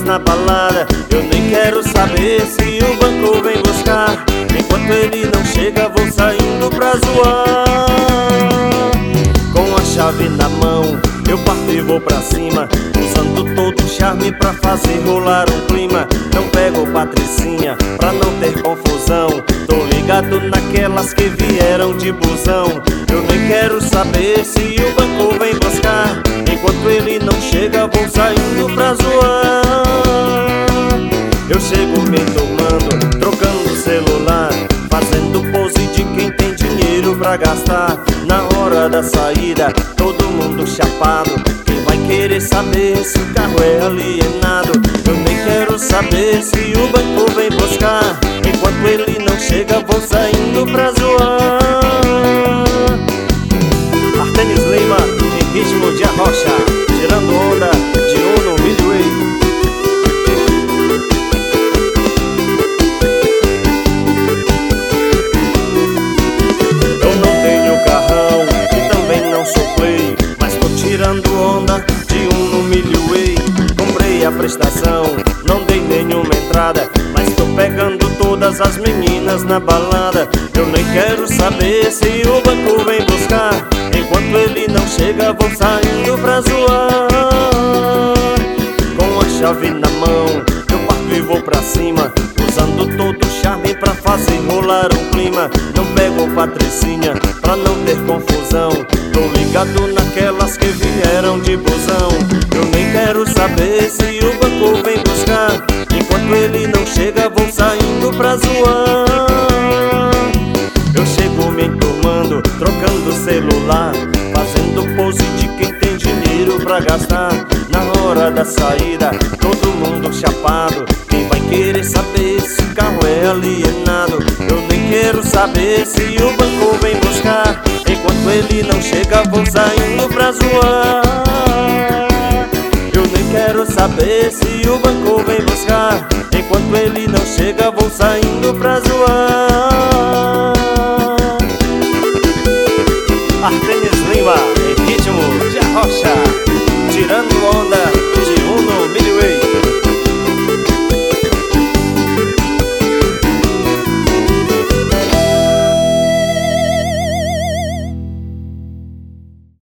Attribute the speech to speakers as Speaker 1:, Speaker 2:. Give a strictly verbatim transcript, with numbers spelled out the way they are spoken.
Speaker 1: meninas na balada. Eu nem quero saber se o banco vem buscar. Enquanto ele não chega, vou saindo pra zoar. Com a chave na mão, eu parto e vou pra cima, usando todo o charme pra fazer rolar um clima. Não pego Patricinha pra não ter confusão. Tô ligado naquelas que vieram de busão. Eu nem quero saber se o banco vem buscar. Enquanto ele não chega, vou saindo pra zoar. Eu chego me tomando, trocando celular, fazendo pose de quem tem dinheiro pra gastar. Na hora da saída, todo mundo chapado. Quem vai querer saber se o carro é alienado? Eu nem quero saber se o banco vem buscar. Enquanto ele não chega, vou saindo pra zoar. Artenis Lima, em ritmo de arrocha, tirando onda de Uno Midway. Tirando onda de um no Midway. Comprei a prestação, não dei nenhuma entrada, mas tô pegando todas as meninas na balada. Eu nem quero saber se o banco vem buscar. Enquanto ele não chega, vou saindo pra zoar. Com a chave na mão, eu parto e vou pra cima, usando todo o charme pra fazer rolar um clima. Não pego Patricinha pra não ter confusão. Tô ligado naquelas que vieram de busão. Eu nem quero saber se o banco vem buscar. Enquanto ele não chega, vou saindo pra zoar. Eu chego me enturmando, trocando celular, fazendo pose de quem tem dinheiro pra gastar. Na hora da saída, todo mundo chapado. Quem vai querer saber se o carro é alienado? Eu nem quero saber se o banco vem buscar. Enquanto ele não chega, vou saindo pra zoar. Eu nem quero saber se o banco vem buscar. Enquanto ele não chega, vou saindo pra zoar. Artenis Lima, em ritmo de arrocha, tirando onda